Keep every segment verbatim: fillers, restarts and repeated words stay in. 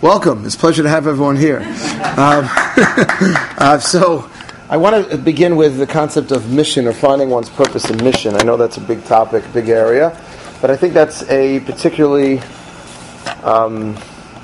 Welcome. It's a pleasure to have everyone here. Um, uh, so, I want to begin with the concept of mission or finding one's purpose in mission. I know that's a big topic, big area, but I think that's a particularly um,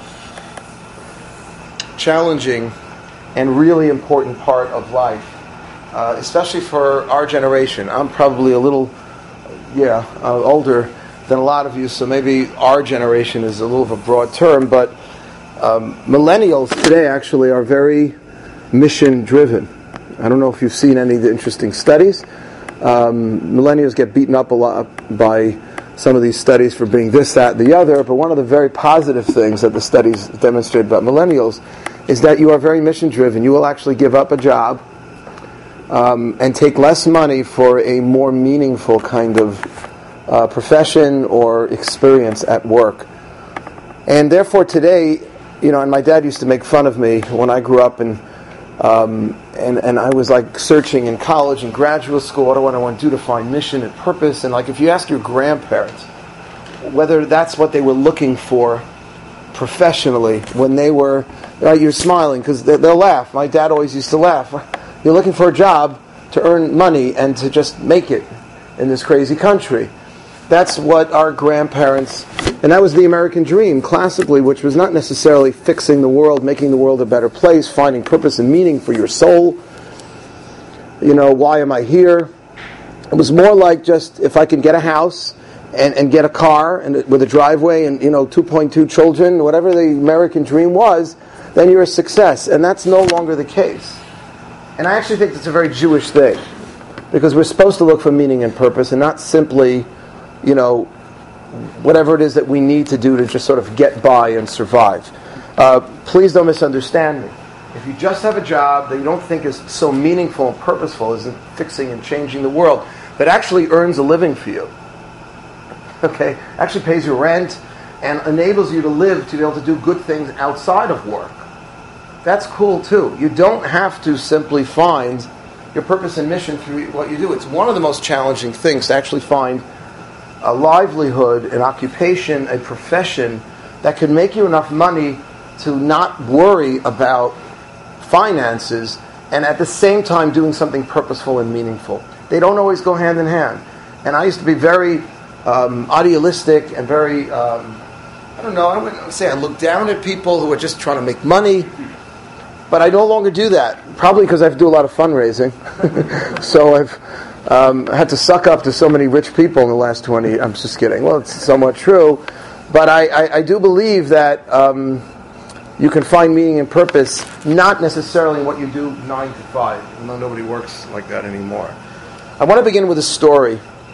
challenging and really important part of life, uh, especially for our generation. I'm probably a little, yeah, uh, older than a lot of you, so maybe our generation is a little of a broad term, but Um, millennials today actually are very mission-driven. I don't know if you've seen any of the interesting studies. Um, millennials get beaten up a lot by some of these studies for being this, that, the other, but one of the very positive things that the studies demonstrate about millennials is that you are very mission-driven. You will actually give up a job um, and take less money for a more meaningful kind of uh, profession or experience at work. And therefore today, you know, and my dad used to make fun of me when I grew up, and um, and and I was like searching in college and graduate school. What do I want to do to find mission and purpose? And like, if you ask your grandparents whether that's what they were looking for professionally when they were, right, you're smiling because they, they'll laugh. My dad always used to laugh. You're looking for a job to earn money and to just make it in this crazy country. That's what our grandparents, and that was the American dream, classically, which was not necessarily fixing the world, making the world a better place, finding purpose and meaning for your soul. You know, why am I here? It was more like just, if I can get a house and, and get a car and with a driveway and, you know, two point two children, whatever the American dream was, then you're a success. And that's no longer the case. And I actually think that's a very Jewish thing, because we're supposed to look for meaning and purpose and not simply, you know, whatever it is that we need to do to just sort of get by and survive. Uh, please don't misunderstand me. If you just have a job that you don't think is so meaningful and purposeful, isn't fixing and changing the world, that actually earns a living for you, okay, actually pays your rent and enables you to live, to be able to do good things outside of work, that's cool too. You don't have to simply find your purpose and mission through what you do. It's one of the most challenging things to actually find a livelihood, an occupation, a profession that can make you enough money to not worry about finances, and at the same time doing something purposeful and meaningful. They don't always go hand in hand. And I used to be very um, idealistic and very, um, I don't know, I wouldn't say I look down at people who are just trying to make money, but I no longer do that. Probably because I have to do a lot of fundraising. So I've Um, I had to suck up to so many rich people in the last twenty. I'm just kidding. Well, it's somewhat true, but I, I, I do believe that um, you can find meaning and purpose not necessarily in what you do nine to five. Even though nobody works like that anymore. I want to begin with a story,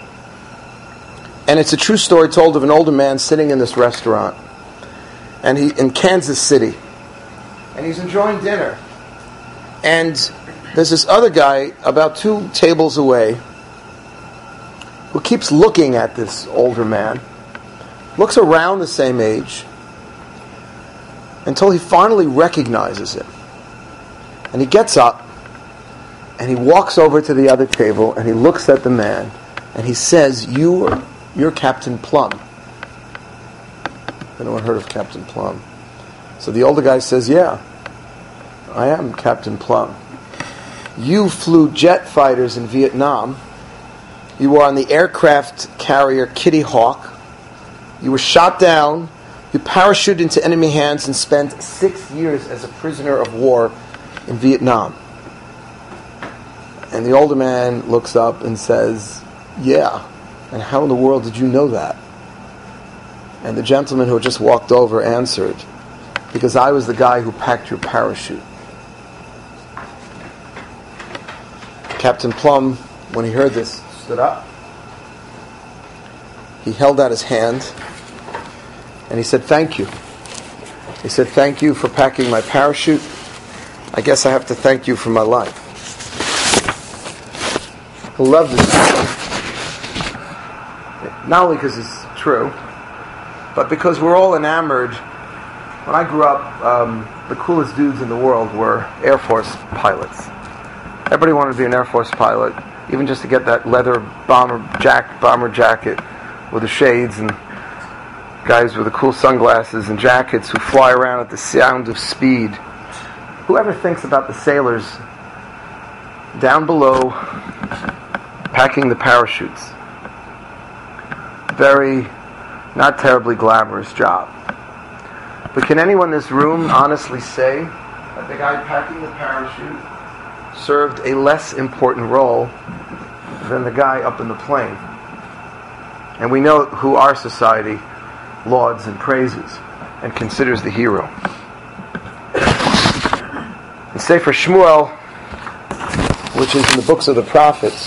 and it's a true story told of an older man sitting in this restaurant, and he in Kansas City, and he's enjoying dinner, and there's this other guy about two tables away who keeps looking at this older man, looks around the same age, until he finally recognizes him. And he gets up, and he walks over to the other table, and he looks at the man, and he says, "You, you're Captain Plum." Anyone heard of Captain Plum? So the older guy says, "Yeah, I am Captain Plum. You flew jet fighters in Vietnam. You were on the aircraft carrier Kitty Hawk. You were shot down. You parachuted into enemy hands and spent six years as a prisoner of war in Vietnam." And the older man looks up and says, "Yeah, and how in the world did you know that?" And the gentleman who had just walked over answered, "Because I was the guy who packed your parachute." Captain Plum, when he heard this, stood up. He held out his hand, and he said, "Thank you." He said, "Thank you for packing my parachute. I guess I have to thank you for my life." I love this story. Not only because it's true, but because we're all enamored. When I grew up, um, the coolest dudes in the world were Air Force pilots. Everybody wanted to be an Air Force pilot, even just to get that leather bomber jack, bomber jacket with the shades. And guys with the cool sunglasses and jackets who fly around at the sound of speed. Whoever thinks about the sailors down below packing the parachutes? Very, not terribly glamorous job. But can anyone in this room honestly say that the guy packing the parachute served a less important role than the guy up in the plane? And we know who our society lauds and praises and considers the hero. In Sefer Shmuel, which is in the books of the prophets,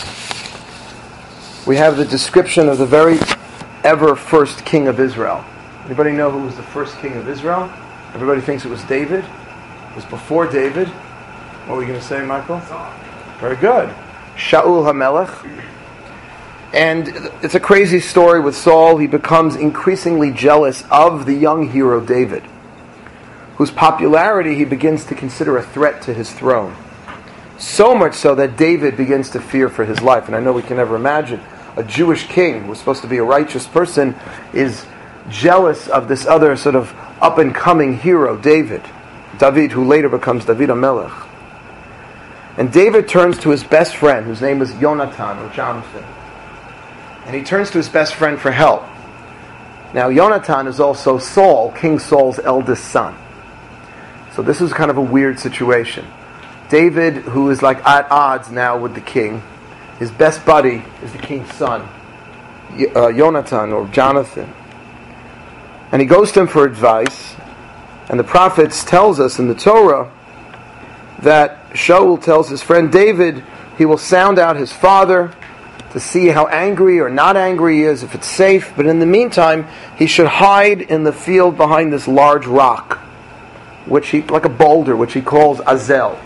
we have the description of the very ever first king of Israel. Anybody know who was the first king of Israel? Everybody thinks it was David. It was before David. What were you going to say, Michael? Very good. Shaul HaMelech. And it's a crazy story with Saul. He becomes increasingly jealous of the young hero David, whose popularity he begins to consider a threat to his throne. So much so that David begins to fear for his life. And I know we can never imagine a Jewish king who was supposed to be a righteous person is jealous of this other sort of up-and-coming hero, David. David, who later becomes David HaMelech. And David turns to his best friend, whose name is Yonatan, or Jonathan. And he turns to his best friend for help. Now, Yonatan is also Saul, King Saul's eldest son. So this is kind of a weird situation. David, who is like at odds now with the king, his best buddy is the king's son, uh, Yonatan, or Jonathan. And he goes to him for advice. And the prophets tells us in the Torah that Shaul tells his friend David he will sound out his father to see how angry or not angry he is, if it's safe. But in the meantime, he should hide in the field behind this large rock, which he, like a boulder, which he calls Azel.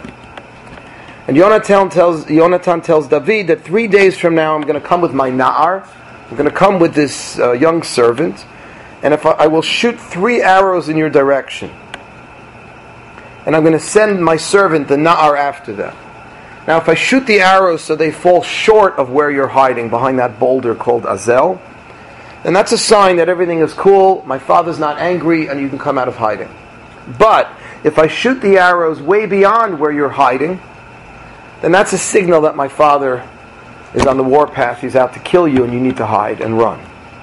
And Yonatan tells, Yonatan tells David that three days from now I'm going to come with my Na'ar. I'm going to come with this uh, young servant. And if I, I will shoot three arrows in your direction. And I'm going to send my servant, the Na'ar, after them. Now if I shoot the arrows so they fall short of where you're hiding, behind that boulder called Azel, then that's a sign that everything is cool, my father's not angry, and you can come out of hiding. But if I shoot the arrows way beyond where you're hiding, then that's a signal that my father is on the warpath, he's out to kill you, and you need to hide and run.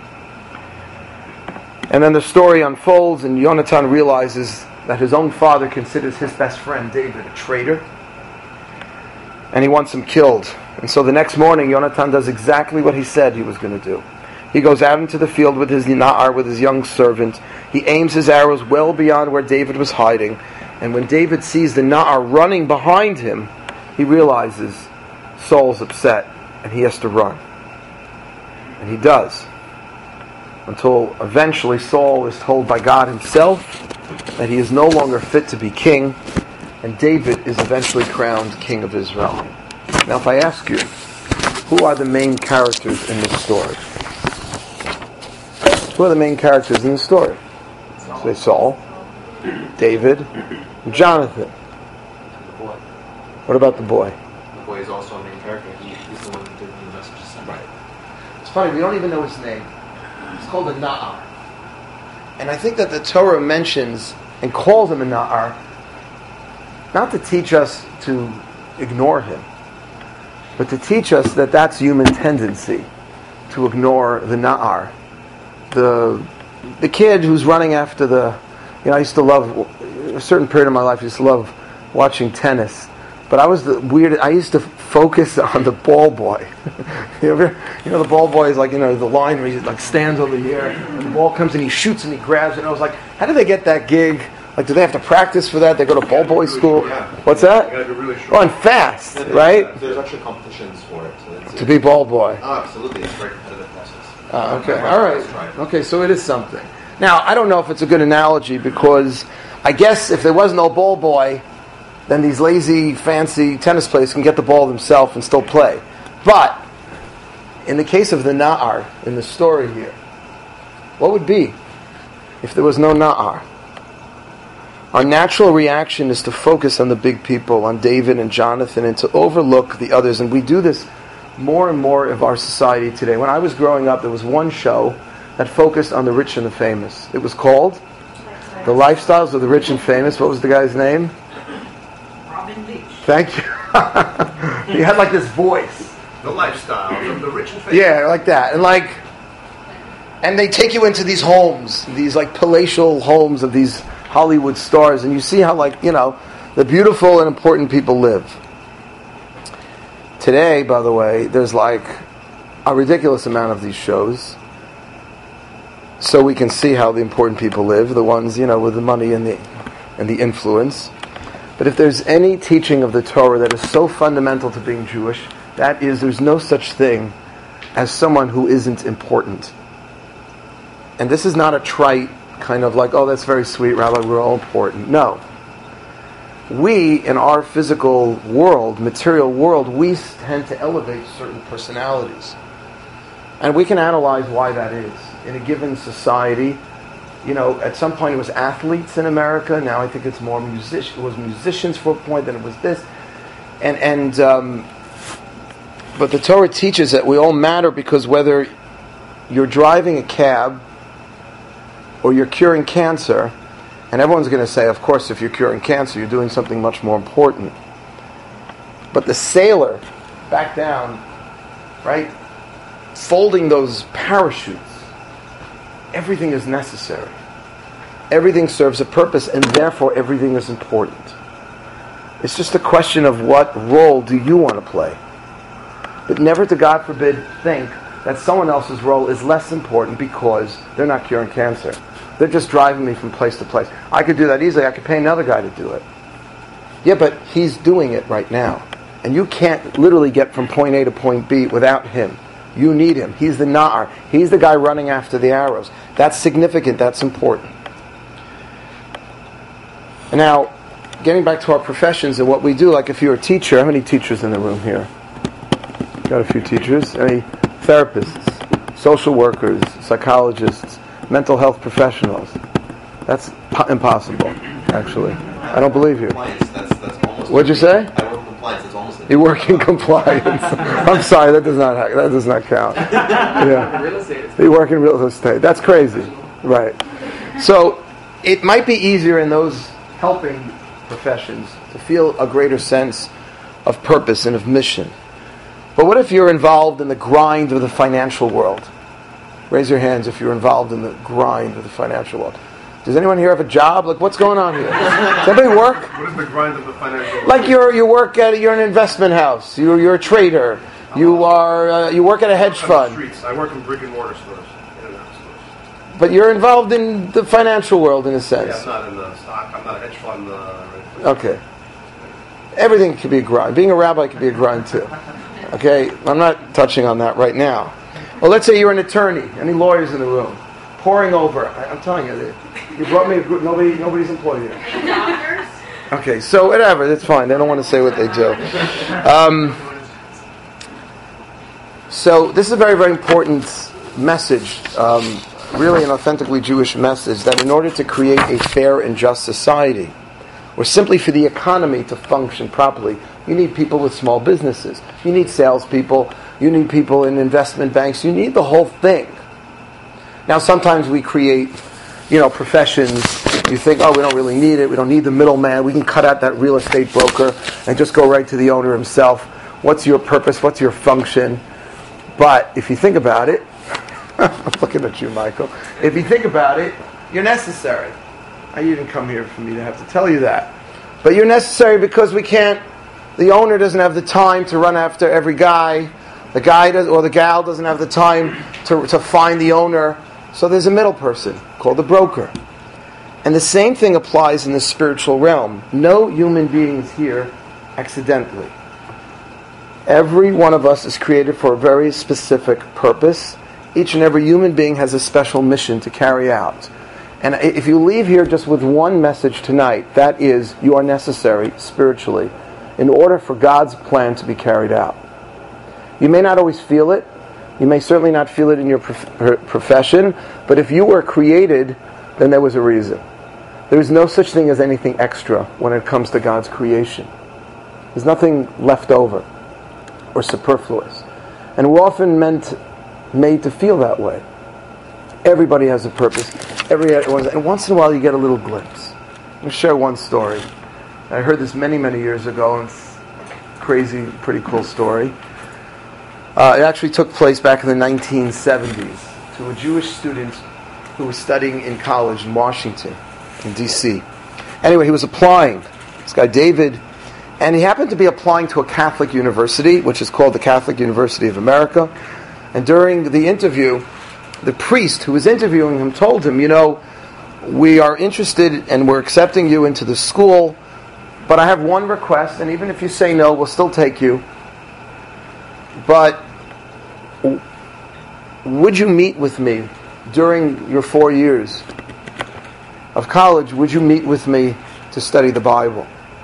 And then the story unfolds, and Yonatan realizes that his own father considers his best friend David a traitor, and he wants him killed. And so the next morning, Yonatan does exactly what he said he was going to do. He goes out into the field with his Na'ar, with his young servant. He aims his arrows well beyond where David was hiding. And when David sees the Na'ar running behind him, he realizes Saul's upset, and he has to run. And he does. Until eventually Saul is told by God himself that he is no longer fit to be king, and David is eventually crowned king of Israel. Now if I ask you, who are the main characters in this story? Who are the main characters in the story? Saul. Say Saul, David, and Jonathan. The boy. What about the boy? The boy is also a main character. He, he's the one who did the message. Right. It's funny, we don't even know his name. It's called a Na'ar. And I think that the Torah mentions and calls him a Na'ar not to teach us to ignore him, but to teach us that that's human tendency, to ignore the Na'ar. The the kid who's running after the, you know, I used to love, a certain period of my life, I used to love watching tennis. But I was the weird, I used to focus on the ball boy. you, ever, you know, the ball boy is like, you know, the line where he like stands over here, and the ball comes and he shoots and he grabs it. And I was like, how did they get that gig? Like, do they have to practice for that? They go to ball boy really school? Short, yeah. What's that? You gotta be really short. Oh, and fast, there's, right? There's actually competitions for it. So it's, To be ball boy. Oh, absolutely. It's a very competitive process. Ah, okay, My all friends right. tried. Okay, so it is something. Now, I don't know if it's a good analogy, because I guess if there was no ball boy, then these lazy, fancy tennis players can get the ball themselves and still play. But, in the case of the Na'ar, in the story here, what would be if there was no Na'ar? Our natural reaction is to focus on the big people, on David and Jonathan, and to overlook the others. And we do this more and more of our society today. When I was growing up, there was one show that focused on the rich and the famous. It was called The Lifestyles of the Rich and Famous. What was the guy's name? Robin Leach. Thank you. He had like this voice. The lifestyle of the rich and famous. Yeah, like that. And like, and they take you into these homes, these like palatial homes of these Hollywood stars, and you see how like, you know, the beautiful and important people live. Today, by the way, there's like a ridiculous amount of these shows, so we can see how the important people live, the ones, you know, with the money and the and the influence. But if there's any teaching of the Torah that is so fundamental to being Jewish, that is, there's no such thing as someone who isn't important. And this is not a trite kind of like, oh, that's very sweet, Rabbi, we're all important. No. We, in our physical world, material world, we tend to elevate certain personalities. And we can analyze why that is. In a given society, you know, at some point it was athletes in America. Now I think it's more music. It was musicians for a point, then it was this. And, and um, but the Torah teaches that we all matter because whether you're driving a cab or you're curing cancer, and everyone's going to say, of course, if you're curing cancer, you're doing something much more important. But the sailor, back down, right, folding those parachutes, everything is necessary. Everything serves a purpose, and therefore everything is important. It's just a question of what role do you want to play. But never to, God forbid, think that someone else's role is less important because they're not curing cancer. They're just driving me from place to place. I could do that easily. I could pay another guy to do it. Yeah, but he's doing it right now. And you can't literally get from point A to point B without him. You need him. He's the na'ar. He's the guy running after the arrows. That's significant. That's important. And now, getting back to our professions and what we do, like if you're a teacher, how many teachers in the room here? Got a few teachers. Any therapists, social workers, psychologists, mental health professionals? That's po- impossible, actually. I don't believe you. Compliance, that's, that's almost What'd you say? I work in compliance, that's almost You work in compliance. I'm sorry, that does not ha- that does not count. Yeah. Real estate. You work in real estate. That's crazy. Right. So it might be easier in those helping professions to feel a greater sense of purpose and of mission. But what if you're involved in the grind of the financial world? Raise your hands if you're involved in the grind of the financial world. Does anyone here have a job? Like, what's going on here? Does anybody work? What is the grind of the financial world? Like you're you work at you're an investment house. You're you're a trader. You are uh, you work at a hedge fund. Streets. I work in brick and mortar stores, internet stores. But you're involved in the financial world in a sense. Yeah, I'm not in the stock. I'm not a hedge fund. Uh, Okay. Everything can be a grind. Being a rabbi can be a grind too. Okay, I'm not touching on that right now. Well, let's say you're an attorney. Any lawyers in the room? Pouring over. I, I'm telling you, you brought me a group. Nobody, nobody's employed here. Doctors? Okay, so whatever. That's fine. They don't want to say what they do. Um, so this is a very, very important message. Um, really, an authentically Jewish message that in order to create a fair and just society, or simply for the economy to function properly, you need people with small businesses. You need salespeople. You need people in investment banks. You need the whole thing. Now, sometimes we create, you know, professions. You think, oh, we don't really need it. We don't need the middleman. We can cut out that real estate broker and just go right to the owner himself. What's your purpose? What's your function? But if you think about it, I'm looking at you, Michael. If you think about it, you're necessary. I didn't come here for me to have to tell you that. But you're necessary because we can't, the owner doesn't have the time to run after every guy. The guy does, or the gal doesn't have the time to, to find the owner. So there's a middle person called the broker. And the same thing applies in the spiritual realm. No human being is here accidentally. Every one of us is created for a very specific purpose. Each and every human being has a special mission to carry out. And if you leave here just with one message tonight, that is, you are necessary spiritually in order for God's plan to be carried out. You may not always feel it. You may certainly not feel it in your prof- profession. But if you were created, then there was a reason. There is no such thing as anything extra when it comes to God's creation. There's nothing left over or superfluous. And we're often meant, made to feel that way. Everybody has a purpose. Every and once in a while you get a little glimpse. Let me share one story. I heard this many, many years ago, and it's a crazy, pretty cool story. Uh, it actually took place back in the nineteen seventies to a Jewish student who was studying in college in Washington, in D C Anyway, he was applying. This guy, David, and he happened to be applying to a Catholic university, which is called the Catholic University of America. And during the interview, the priest who was interviewing him told him, you know, we are interested and we're accepting you into the school, but I have one request, and even if you say no, we'll still take you. But would you meet with me during your four years of college? Would you meet with me to study the Bible?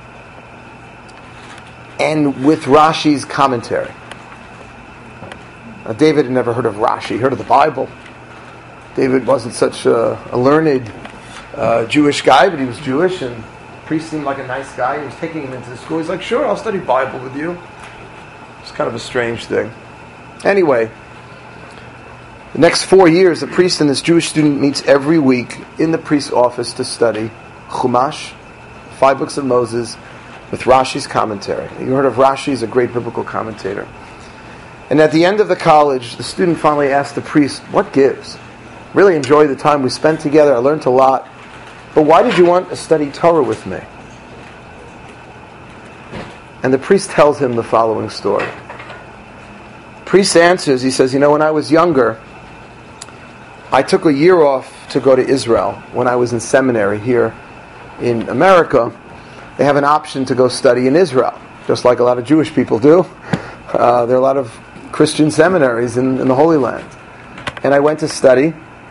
And with Rashi's commentary. Now, David had never heard of Rashi. He heard of the Bible. David wasn't such a, a learned uh, Jewish guy, but he was Jewish, and the priest seemed like a nice guy. He was taking him into the school. He's like, sure, I'll study Bible with you. It's kind of a strange thing. Anyway, the next four years, the priest and this Jewish student meets every week in the priest's office to study Chumash, five books of Moses, with Rashi's commentary. You heard of Rashi, he's a great biblical commentator. And at the end of the college, the student finally asked the priest, what gives? Really enjoyed the time we spent together, I learned a lot, but why did you want to study Torah with me? And the priest tells him the following story. The priest answers, he says, you know, when I was younger, I took a year off to go to Israel when I was in seminary here in America. They have an option to go study in Israel, just like a lot of Jewish people do. Uh, there are a lot of Christian seminaries in, in the Holy Land. And I went to study.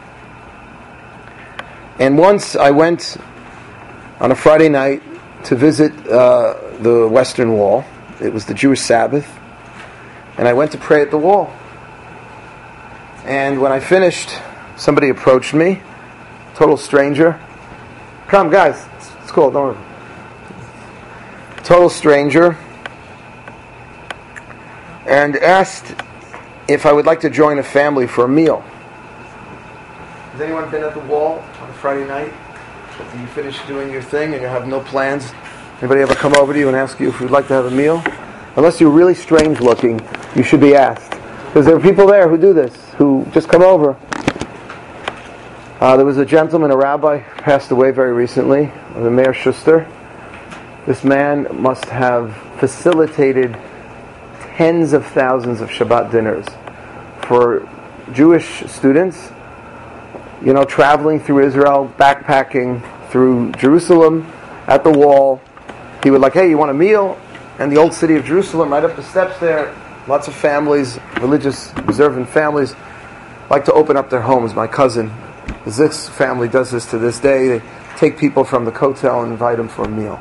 And once I went on a Friday night to visit uh, the Western Wall. It was the Jewish Sabbath. And I went to pray at the wall. And when I finished, somebody approached me, total stranger. Come, guys, it's, it's cool, don't worry. Total stranger, and asked if I would like to join a family for a meal. Has anyone been at the wall on a Friday night? After you finish doing your thing and you have no plans? Anybody ever come over to you and ask you if you'd like to have a meal? Unless you're really strange looking, you should be asked. Because there are people there who do this, who just come over. Uh, there was a gentleman, a rabbi, passed away very recently, the Mayor Schuster. This man must have facilitated tens of thousands of Shabbat dinners for Jewish students, you know, traveling through Israel, backpacking through Jerusalem, at the wall. He would like, hey, you want a meal? And the old city of Jerusalem, right up the steps there, lots of families, religious, observant families, like to open up their homes. My cousin, the Zix family, does this to this day. They take people from the Kotel and invite them for a meal.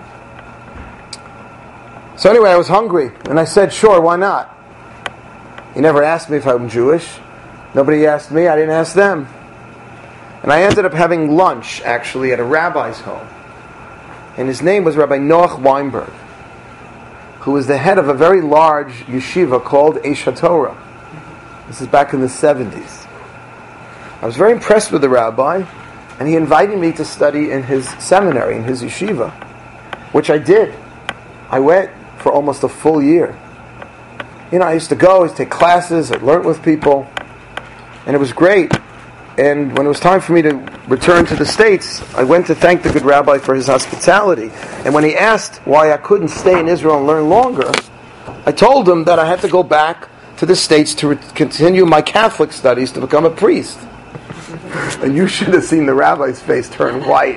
So anyway, I was hungry, and I said, sure, why not? He never asked me if I'm Jewish. Nobody asked me, I didn't ask them. And I ended up having lunch, actually, at a rabbi's home. And his name was Rabbi Noach Weinberg, who was the head of a very large yeshiva called Eish HaTorah. This is back in the seventies. I was very impressed with the rabbi, and he invited me to study in his seminary, in his yeshiva, which I did. I went for almost a full year. You know, I used to go, I used to take classes, I learned with people, and it was great. And when it was time for me to return to the States, I went to thank the good rabbi for his hospitality. And when he asked why I couldn't stay in Israel and learn longer, I told him that I had to go back to the States to re- continue my Catholic studies to become a priest. And you should have seen the rabbi's face turn white.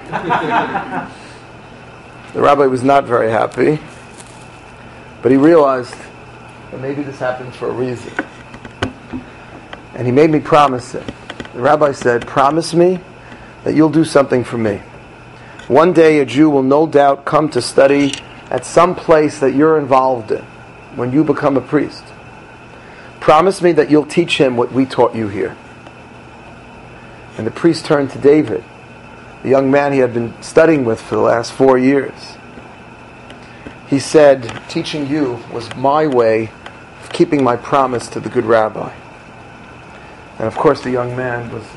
The rabbi was not very happy, but he realized that maybe this happened for a reason. And he made me promise it. The rabbi said, promise me that you'll do something for me. One day a Jew will no doubt come to study at some place that you're involved in when you become a priest. Promise me that you'll teach him what we taught you here. And the priest turned to David, the young man he had been studying with for the last four years. He said, teaching you was my way of keeping my promise to the good rabbi. And of course the young man was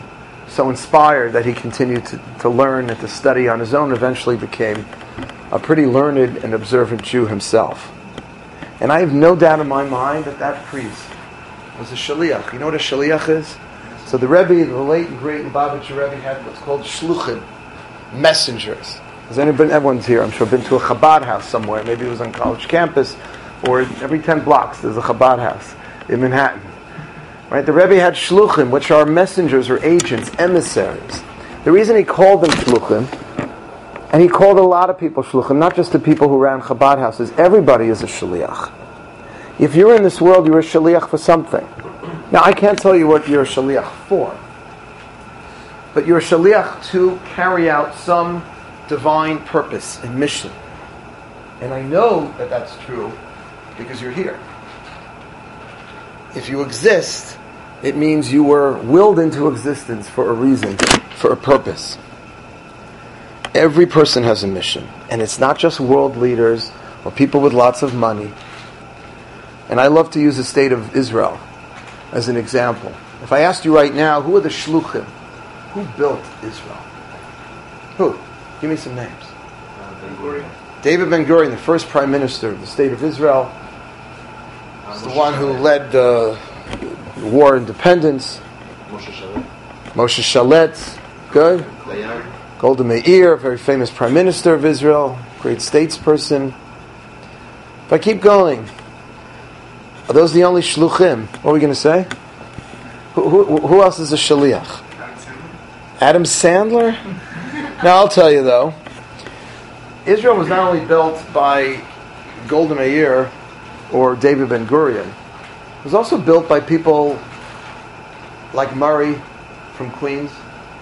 so inspired that he continued to, to learn and to study on his own, eventually became a pretty learned and observant Jew himself. And I have no doubt in my mind that that priest was a shaliach. You know what a shaliach is? So the Rebbe, the late and great Lubavitcher Rebbe, had what's called shluchim, messengers. Has anyone, everyone's here, I'm sure, been to a Chabad house somewhere. Maybe it was on college campus, or every ten blocks there's a Chabad house in Manhattan. Right? The Rebbe had shluchim, which are messengers or agents, emissaries. The reason he called them shluchim, and he called a lot of people shluchim, not just the people who ran Chabad houses, everybody is a shaliach. If you're in this world, you're a shaliach for something. Now, I can't tell you what you're a shaliach for, but you're a shaliach to carry out some divine purpose and mission. And I know that that's true because you're here. If you exist, it means you were willed into existence for a reason, for a purpose. Every person has a mission, and it's not just world leaders or people with lots of money. And I love to use the state of Israel as an example. If I asked you right now, who are the shluchim? Who built Israel? Who? Give me some names. Uh, Ben-Gurion. David Ben-Gurion, the first prime minister of the state of Israel, Uh, is the Moshe one who Shalet. led uh, the war of independence. Moshe Shalet. Moshe Shalet, good. Dayan. Golda Meir, a very famous prime minister of Israel, great statesperson. If I keep going, are those the only shluchim? What are we going to say? Who, who, who else is a shaliach? Adam Sandler? Now I'll tell you though, Israel was not only built by Golda Meir or David Ben-Gurion, it was also built by people like Murray from Queens,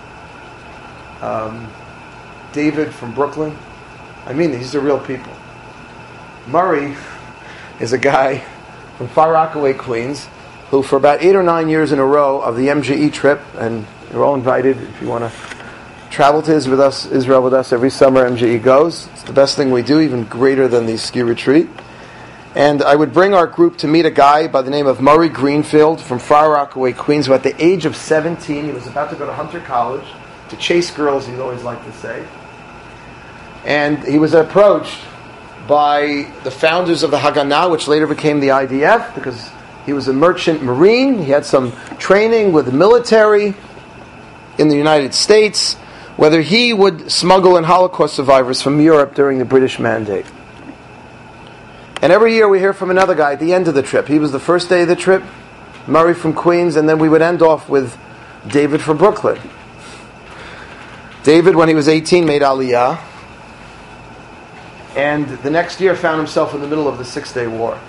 um, David from Brooklyn. I mean, these are real people. Murray is a guy from Far Rockaway, Queens, who for about eight or nine years in a row of the M G E trip, and you're all invited if you want to travel to Israel with us, Israel with us every summer. M G E goes. It's the best thing we do, even greater than the ski retreat. And I would bring our group to meet a guy by the name of Murray Greenfield from Far Rockaway, Queens, who at the age of seventeen, he was about to go to Hunter College to chase girls, he'd always like to say. And he was approached by the founders of the Haganah, which later became the I D F, because he was a merchant marine. He had some training with the military in the United States, whether he would smuggle in Holocaust survivors from Europe during the British Mandate. And every year we hear from another guy at the end of the trip. He was the first day of the trip, Murray from Queens, and then we would end off with David from Brooklyn. David, when he was eighteen, made Aliyah, and the next year found himself in the middle of the Six-Day War.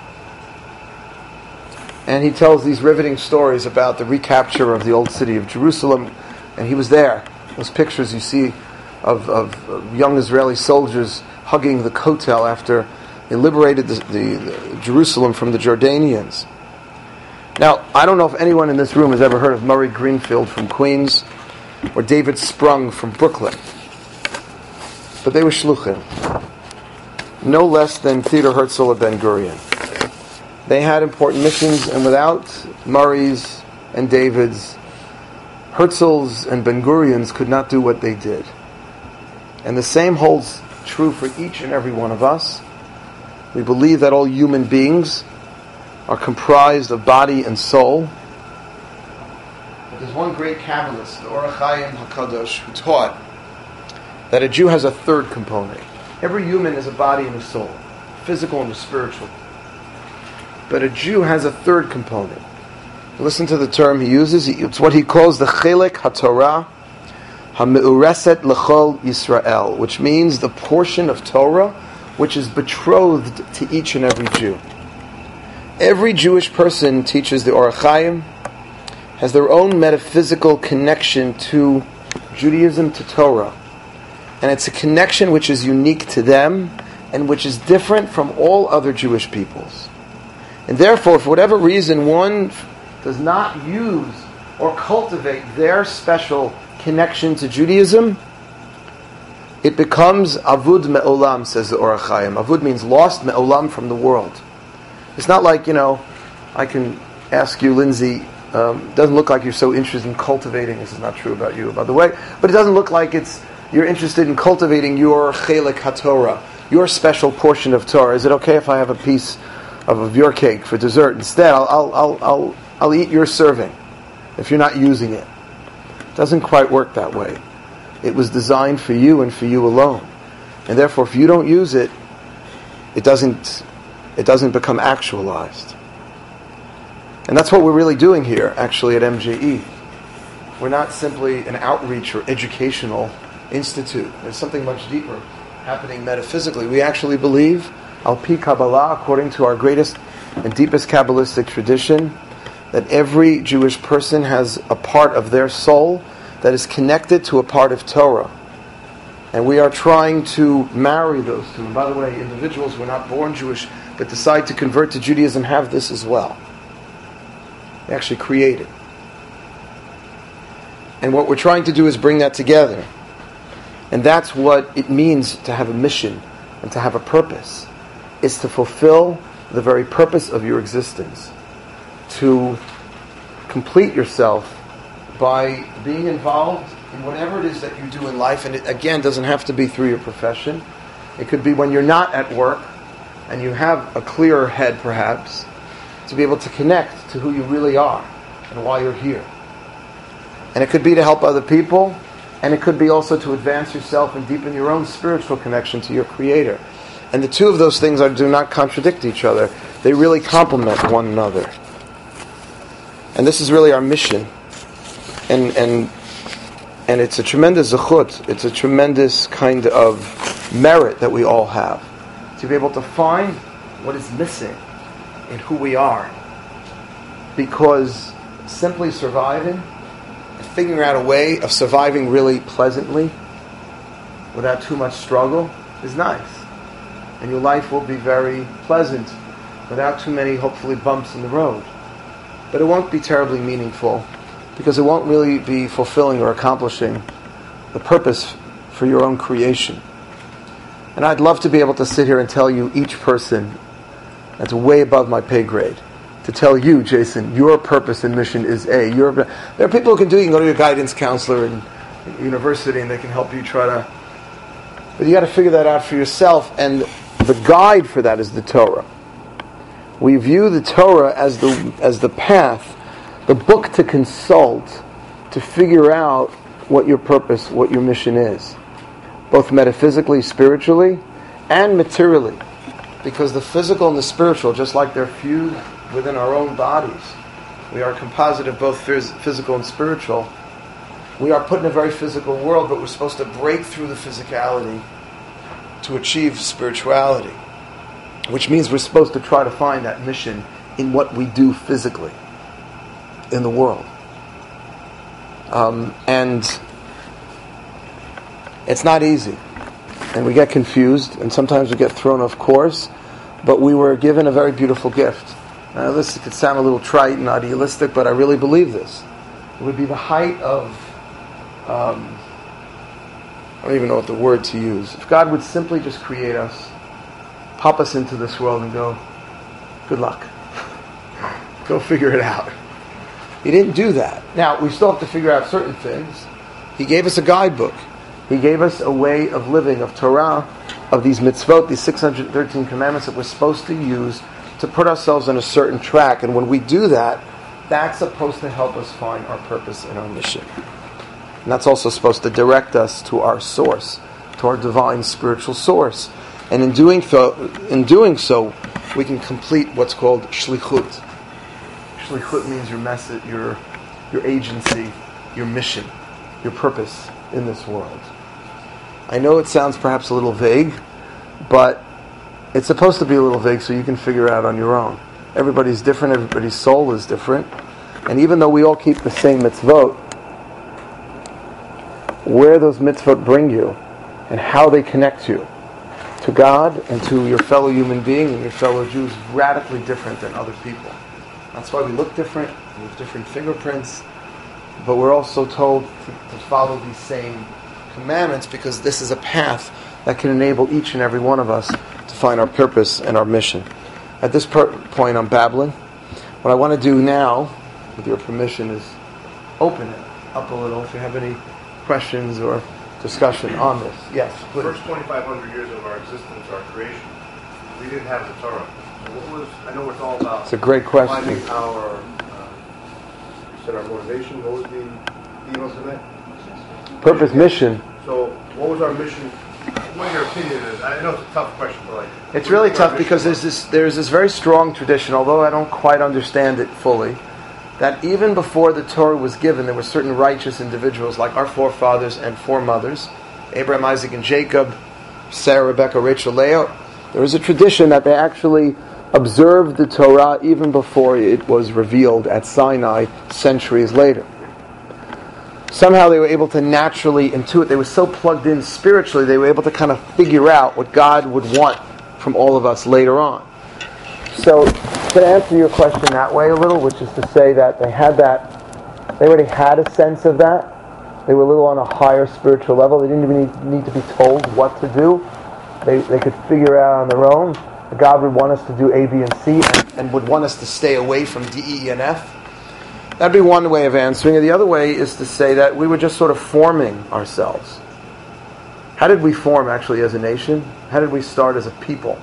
And he tells these riveting stories about the recapture of the old city of Jerusalem, and he was there. Those pictures you see of, of, of young Israeli soldiers hugging the Kotel after they liberated the, the, the Jerusalem from the Jordanians. Now, I don't know if anyone in this room has ever heard of Murray Greenfield from Queens or David Sprung from Brooklyn, but they were shluchim, no less than Theodor Herzl or Ben-Gurion. They had important missions, and without Murray's and David's, Herzl's and Ben-Gurion's could not do what they did. And the same holds true for each and every one of us. We believe that all human beings are comprised of body and soul. But there's one great Kabbalist, the Or HaChaim HaKadosh, who taught that a Jew has a third component. Every human is a body and a soul, physical and a spiritual. But a Jew has a third component. Listen to the term he uses. It's what he calls the Chelek HaTorah HaMeureset L'chol Yisrael, which means the portion of Torah which is betrothed to each and every Jew. Every Jewish person, teaches the Or HaChaim, has their own metaphysical connection to Judaism, to Torah. And it's a connection which is unique to them and which is different from all other Jewish peoples. And therefore, for whatever reason, one does not use or cultivate their special connection to Judaism, it becomes avud me'olam, says the Or HaChaim. Avud means lost, me'olam, from the world. It's not like, you know, I can ask you, Lindsay, Um, it doesn't look like you're so interested in cultivating. This is not true about you, by the way. But it doesn't look like it's you're interested in cultivating your chelik haTorah, your special portion of Torah. Is it okay if I have a piece of, of your cake for dessert instead? I'll, I'll, I'll, I'll, I'll eat your serving if you're not using it. It doesn't quite work that way. It was designed for you and for you alone. And therefore, if you don't use it, it doesn't, it doesn't become actualized. And that's what we're really doing here, actually, at M J E. We're not simply an outreach or educational institute. There's something much deeper happening metaphysically. We actually believe, al pi Kabbalah, according to our greatest and deepest Kabbalistic tradition, that every Jewish person has a part of their soul that is connected to a part of Torah. And we are trying to marry those two. And by the way, individuals who are not born Jewish but decide to convert to Judaism have this as well. They actually create it. And what we're trying to do is bring that together. And that's what it means to have a mission and to have a purpose. It's to fulfill the very purpose of your existence. To complete yourself by being involved in whatever it is that you do in life. And it, again, doesn't have to be through your profession. It could be when you're not at work and you have a clearer head, perhaps, to be able to connect to who you really are and why you're here. And it could be to help other people, and it could be also to advance yourself and deepen your own spiritual connection to your Creator. And the two of those things are, do not contradict each other. They really complement one another. And this is really our mission. And and and it's a tremendous zechut. It's a tremendous kind of merit that we all have. To be able to find what is missing in who we are. Because simply surviving and figuring out a way of surviving really pleasantly without too much struggle is nice. And your life will be very pleasant without too many, hopefully, bumps in the road. But it won't be terribly meaningful because it won't really be fulfilling or accomplishing the purpose for your own creation. And I'd love to be able to sit here and tell you, each person, that's way above my pay grade, to tell you, Jason, your purpose and mission is A. Your, there are people who can do it. You can go to your guidance counselor in, in university and they can help you try to... But you got to figure that out for yourself. And the guide for that is the Torah. We view the Torah as the as the path, the book to consult, to figure out what your purpose, what your mission is. Both metaphysically, spiritually, and materially. Because the physical and the spiritual, just like they're fused within our own bodies, we are a composite of both phys- physical and spiritual. We are put in a very physical world, but we're supposed to break through the physicality to achieve spirituality. Which means we're supposed to try to find that mission in what we do physically in the world. Um, and it's not easy. And we get confused, and sometimes we get thrown off course, but we were given a very beautiful gift. Now this could sound a little trite and idealistic, but I really believe this. It would be the height of, um, I don't even know what the word to use. If God would simply just create us, pop us into this world and go, good luck. Go figure it out. He didn't do that. Now, we still have to figure out certain things. He gave us a guidebook. He gave us a way of living, of Torah, of these mitzvot, these six hundred thirteen commandments that we're supposed to use to put ourselves on a certain track. And when we do that, that's supposed to help us find our purpose and our mission. And that's also supposed to direct us to our source, to our divine spiritual source. And in doing so, in doing so, we can complete what's called shlichut. Shlichut means your message, your your agency, your mission, your purpose in this world. I know it sounds perhaps a little vague, but it's supposed to be a little vague so you can figure out on your own. Everybody's different, everybody's soul is different, and even though we all keep the same mitzvot, where those mitzvot bring you and how they connect you to God and to your fellow human being and your fellow Jews is radically different than other people. That's why we look different, we have different fingerprints, but we're also told to, to follow these same commandments because this is a path that can enable each and every one of us to find our purpose and our mission. At this per- point I'm babbling. What I want to do now with your permission, is open it up a little if you have any questions or discussion on this. Yes, The please. first twenty-five hundred years of our existence, our creation, we didn't have the Torah. So what was, I know it's all about It's a great question. finding our, uh, you said our motivation. What was the email today? Purpose, mission. So what was our mission? What your opinion is? I know it's a tough question, but like... It's really what our tough because mission there's this there's this very strong tradition, although I don't quite understand it fully, that even before the Torah was given, there were certain righteous individuals like our forefathers and foremothers, Abraham, Isaac, and Jacob, Sarah, Rebecca, Rachel, Leah. There is a tradition that they actually observed the Torah even before it was revealed at Sinai centuries later. Somehow they were able to naturally intuit. They were so plugged in spiritually, they were able to kind of figure out what God would want from all of us later on. So, to answer your question that way a little, which is to say that they had that, they already had a sense of that. They were a little on a higher spiritual level. They didn't even need, need to be told what to do. They they could figure it out on their own. God would want us to do A, B, and C, and, and would want us to stay away from D, E, and F. That'd be one way of answering it. The other way is to say that we were just sort of forming ourselves. How did we form actually as a nation? How did we start as a people?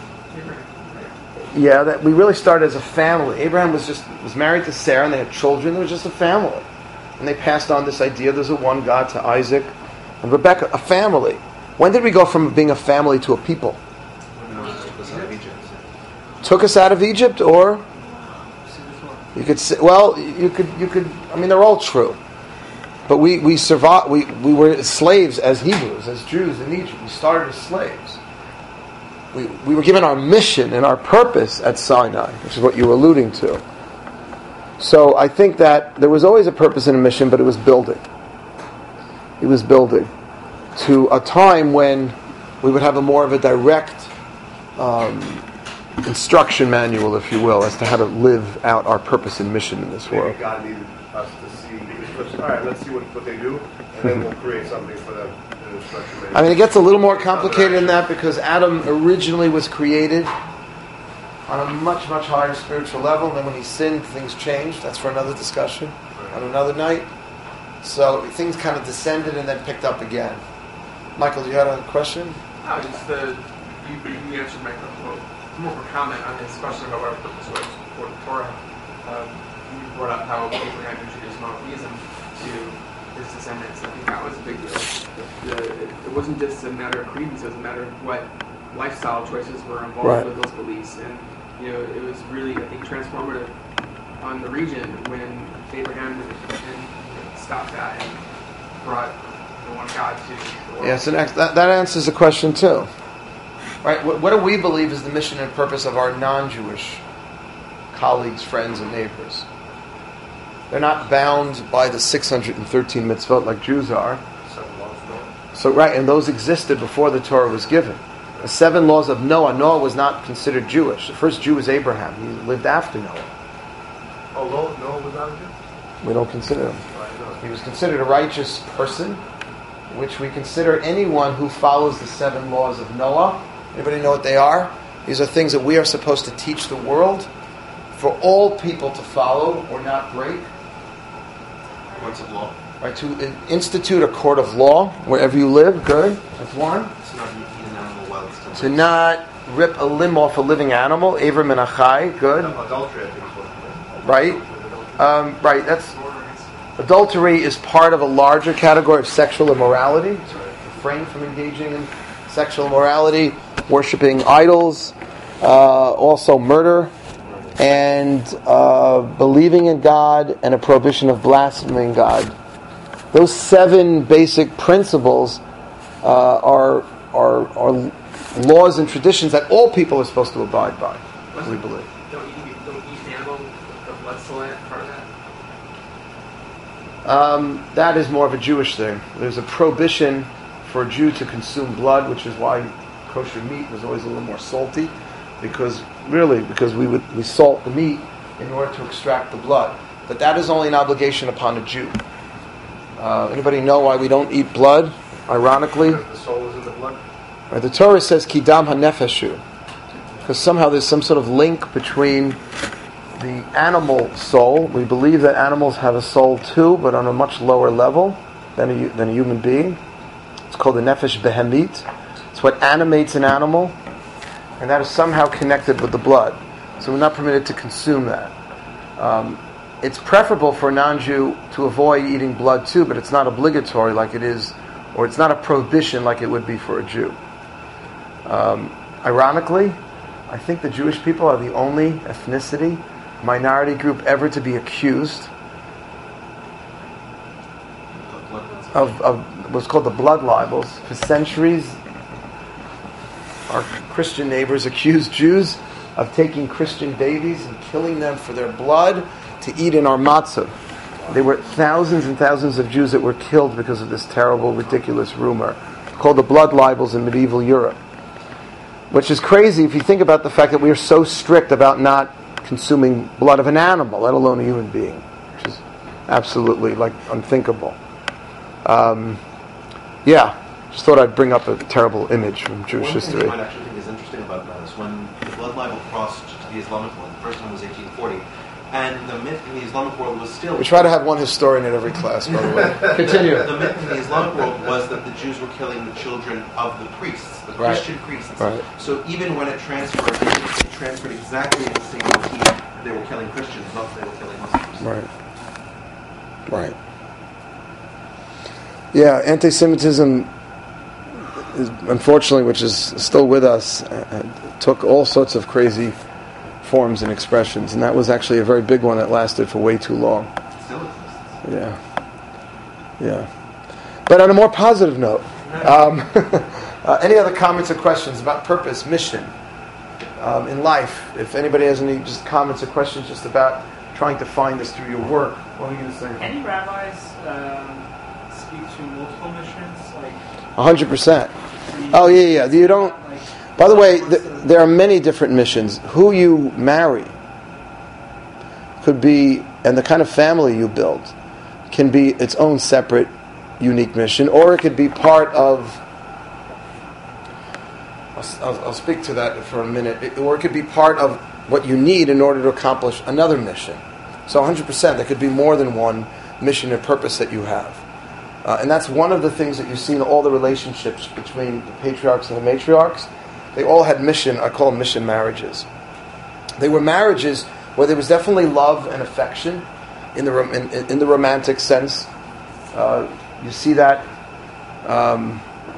Yeah, that we really started as a family. Abraham was just was married to Sarah, and they had children. It was just a family, and they passed on this idea: there's a one God to Isaac and Rebecca, a family. When did we go from being a family to a people? When Moses took us out of Egypt. Took us out of Egypt, or you could say, well, you could you could. I mean, they're all true, but we we survived. We we were slaves as Hebrews, as Jews in Egypt. We started as slaves. We we were given our mission and our purpose at Sinai, which is what you were alluding to. So I think that there was always a purpose and a mission, but it was building. It was building to a time when we would have a more of a direct um, instruction manual, if you will, as to how to live out our purpose and mission in this Maybe world. God needed us to see, let's, all right, let's see what, what they do, and then we'll create something for them. An instruction manual. I mean, it gets a little more complicated than that because Adam originally was created on a much, much higher spiritual level. And then when he sinned, things changed. That's for another discussion on another night. So things kind of descended and then picked up again. Michael, you had a question? No, just the you, you answered my question. More of a comment on his question about what our purpose was for the Torah. Um, you brought up how Abraham introduced monotheism to his descendants. I think that was a big deal. The, the, it wasn't just a matter of credence; it was a matter of what lifestyle choices were involved Right. with those beliefs. And you know, it was really, I think, transformative on the region when Abraham and, and stopped that and brought the one God to the world. Yes, and that, that answers the question too. Right? What, what do we believe is the mission and purpose of our non-Jewish colleagues, friends, and neighbors? They're not bound by the six hundred thirteen mitzvot like Jews are. Seven laws, no. So, right, and those existed before the Torah was given. The seven laws of Noah. Noah was not considered Jewish. The first Jew was Abraham. He lived after Noah. Oh, Noah, Noah was not a Jew? We don't consider him. Right, no. He was considered a righteous person, which we consider anyone who follows the seven laws of Noah. Anybody know what they are? These are things that we are supposed to teach the world for all people to follow or not break. Courts of law. Right, to institute a court of law wherever you live. Good. That's one. To not eat an animal while it's still To not rip a limb off a living animal. Avram and Achai. Good. Adultery, I think, is what. Right. Um, right. That's adultery is part of a larger category of sexual immorality. To refrain from engaging in sexual immorality, worshiping idols, uh, also murder, and uh, believing in God, and a prohibition of blaspheming God. Those seven basic principles uh, are, are are laws and traditions that all people are supposed to abide by. We believe. Don't eat, don't eat the animal, the blood still in it, part of that? Um, that is more of a Jewish thing. There's a prohibition for a Jew to consume blood, which is why kosher meat was always a little more salty, because really, because we would we salt the meat in order to extract the blood. But that is only an obligation upon a Jew. Uh, anybody know why we don't eat blood? Ironically, Because the soul is in the blood. right, the Torah says kidam hanefeshu, because somehow there's some sort of link between the animal soul. We believe that animals have a soul too, but on a much lower level than a, than a human being. It's called the nefesh behemit. It's what animates an animal, and that is somehow connected with the blood. So we're not permitted to consume that. Um, it's preferable for a non-Jew to avoid eating blood too, but it's not obligatory like it is, or it's not a prohibition like it would be for a Jew. Um, ironically, I think the Jewish people are the only ethnicity, minority group ever to be accused of, of what's called the blood libels. For centuries, our Christian neighbors accused Jews of taking Christian babies and killing them for their blood to eat in our matzah. There were thousands and thousands of Jews that were killed because of this terrible, ridiculous rumor called the blood libels in medieval Europe. Which is crazy if you think about the fact that we are so strict about not consuming blood of an animal, let alone a human being, which is absolutely like unthinkable. Um, yeah, just thought I'd bring up a terrible image from Jewish One history. thing you might actually think is interesting about that is when the blood libel crossed to the Islamic world, the first time was eighteen forty, and the myth in the Islamic world was still... We try to have one historian in every class, by the way. Continue. The myth in the Islamic world was that the Jews were killing the children of the priests, the Right. Christian priests. Right. So even when it transferred, it transferred exactly in the same motif. They were killing Christians, not they were killing Muslims. Right. Right. Yeah, anti-Semitism, is, unfortunately, which is still with us, uh, took all sorts of crazy forms and expressions, and that was actually a very big one that lasted for way too long. Still exists. Yeah. Yeah. But on a more positive note, um, uh, any other comments or questions about purpose, mission um, in life? If anybody has any just comments or questions just about trying to find this through your work, what are you going to say? Any rabbis um, speak to multiple missions? Like A hundred percent. Oh yeah, yeah. You don't. By the way, th- there are many different missions. Who you marry could be, and the kind of family you build can be its own separate, unique mission, or it could be part of. I'll, I'll, I'll speak to that for a minute. It, or it could be part of what you need in order to accomplish another mission. So one hundred percent, there could be more than one mission and purpose that you have. Uh, and that's one of the things that you see in all the relationships between the patriarchs and the matriarchs. They all had mission, I call them mission marriages. They were marriages where there was definitely love and affection in the rom- in, in the romantic sense. Uh, you see that. Um,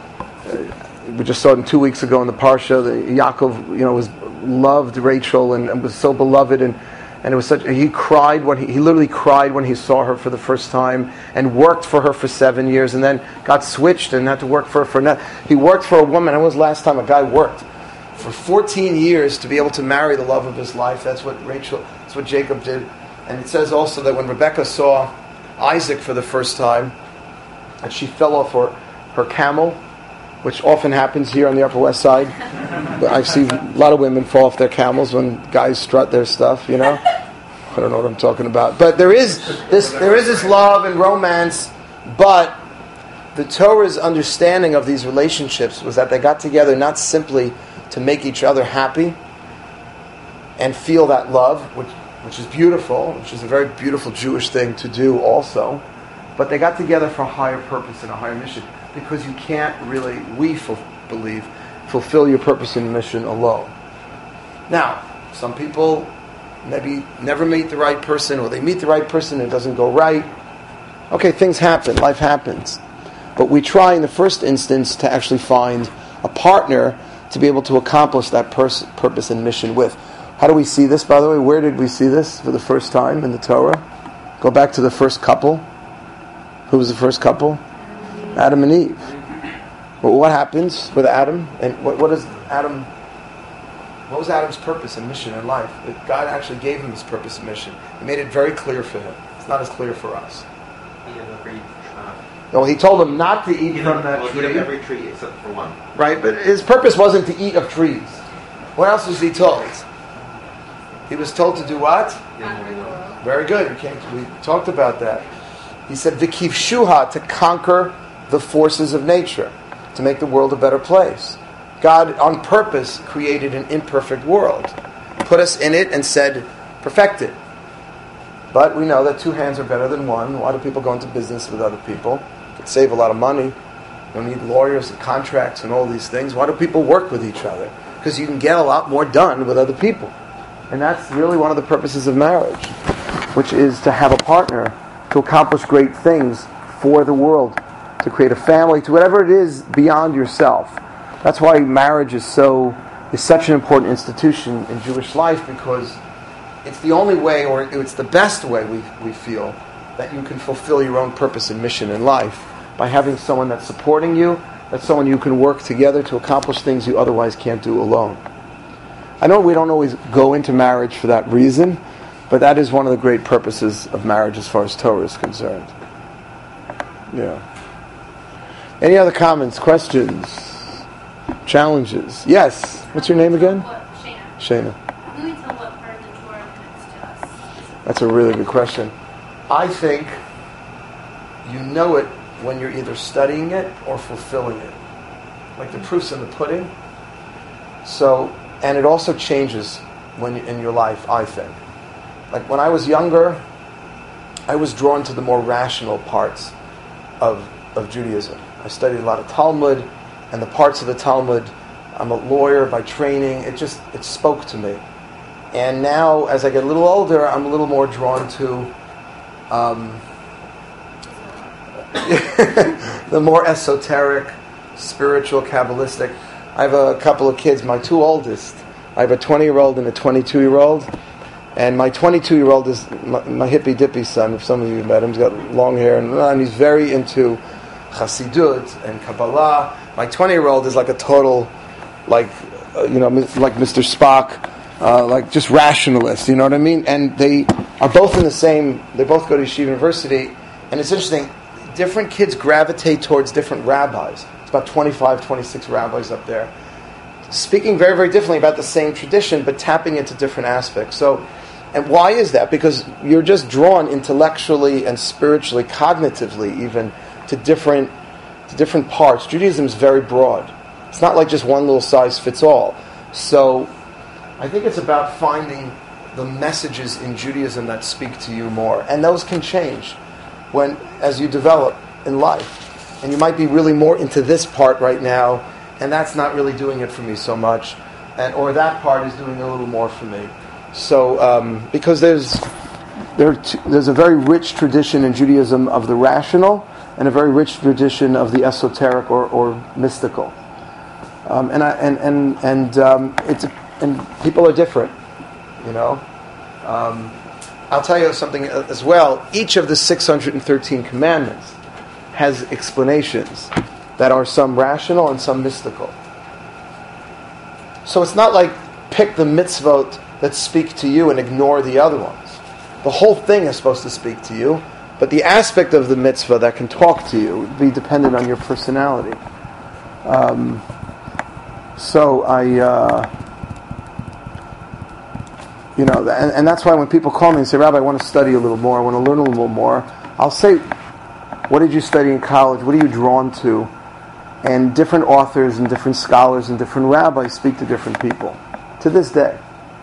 we just saw it two weeks ago in the Parsha. The Yaakov, you know, was loved Rachel and, and was so beloved, and and it was such. He cried when he, he literally cried when he saw her for the first time, and worked for her for seven years, and then got switched and had to work for her for another. He worked for a woman. When was the last time a guy worked for fourteen years to be able to marry the love of his life? That's what Rachel. That's what Jacob did. And it says also that when Rebekah saw Isaac for the first time, and she fell off her her camel, which often happens here on the Upper West Side. I see a lot of women fall off their camels when guys strut their stuff, you know. I don't know what I'm talking about. But there is this there is this love and romance, but the Torah's understanding of these relationships was that they got together not simply to make each other happy and feel that love, which which is beautiful, which is a very beautiful Jewish thing to do also, but they got together for a higher purpose and a higher mission. Because you can't really, we ful- believe, fulfill your purpose and mission alone. Now, some people maybe never meet the right person, or they meet the right person and it doesn't go right. Okay, things happen, life happens. But we try in the first instance to actually find a partner to be able to accomplish that pers- purpose and mission with. How do we see this, by the way? Where did we see this for the first time in the Torah? Go back to the first couple. Who was the first couple? Adam and Eve. Well, what happens with Adam? And what, what is Adam? What was Adam's purpose and mission in life? That God actually gave him his purpose and mission. He made it very clear for him. It's not as clear for us. Eat of every, uh, No, he told him not to eat eat from of, that well, eat tree. of every tree except for one. Right, but his purpose wasn't to eat of trees. What else was he told? He was told to do what? Very good. We, came to, we talked about that. He said, "V'kivshuha," to conquer the forces of nature, to make the world a better place. God, on purpose, created an imperfect world, put us in it, and said, perfected. But we know that two hands are better than one. Why do people go into business with other people? It save a lot of money. You don't need lawyers and contracts and all these things. Why do people work with each other? Because you can get a lot more done with other people. And that's really one of the purposes of marriage, which is to have a partner to accomplish great things for the world, to create a family, to whatever it is beyond yourself. That's why marriage is so is such an important institution in Jewish life, because it's the only way, or it's the best way we, we feel, that you can fulfill your own purpose and mission in life, by having someone that's supporting you, that's someone you can work together to accomplish things you otherwise can't do alone. I know we don't always go into marriage for that reason, but that is one of the great purposes of marriage as far as Torah is concerned. Yeah. Any other comments, questions, challenges? Yes. What's your name again? What, Shayna. Shayna. Who can tell what part of the Torah connects to us? That's a really good question. I think you know it when you're either studying it or fulfilling it. Like the proof's in the pudding. So, and it also changes when you, in your life, I think. Like when I was younger, I was drawn to the more rational parts of, of Judaism. I studied a lot of Talmud, and the parts of the Talmud, I'm a lawyer by training, it just, it spoke to me. And now, as I get a little older, I'm a little more drawn to um, the more esoteric, spiritual, Kabbalistic. I have a couple of kids, my two oldest. I have a twenty-year-old and a twenty-two-year-old. And my twenty-two-year-old is my, my hippy-dippy son, if some of you have met him. He's got long hair, and, and he's very into Chassidut and Kabbalah. My twenty-year-old is like a total, like, uh, you know, like Mister Spock, uh, like just rationalist, you know what I mean? And they are both in the same, they both go to Yeshiva University, and it's interesting, different kids gravitate towards different rabbis. It's about twenty-five, twenty-six rabbis up there, speaking very, very differently about the same tradition, but tapping into different aspects. So, and why is that? Because you're just drawn intellectually and spiritually, cognitively even, to different to different parts. Judaism is very broad. It's not like just one little size fits all. So I think it's about finding the messages in Judaism that speak to you more. And those can change when as you develop in life. And you might be really more into this part right now, and that's not really doing it for me so much. And or that part is doing a little more for me. So um, because there's there t- there's a very rich tradition in Judaism of the rational, and a very rich tradition of the esoteric or, or mystical, um, and I and and and um, it's and people are different, you know. Um, I'll tell you something as well. Each of the six hundred thirteen commandments has explanations that are some rational and some mystical. So it's not like pick the mitzvot that speak to you and ignore the other ones. The whole thing is supposed to speak to you. But the aspect of the mitzvah that can talk to you would be dependent on your personality. Um, so I, uh, you know, and, and that's why when people call me and say, Rabbi, I want to study a little more, I want to learn a little more, I'll say, what did you study in college? What are you drawn to? And different authors and different scholars and different rabbis speak to different people. To this day.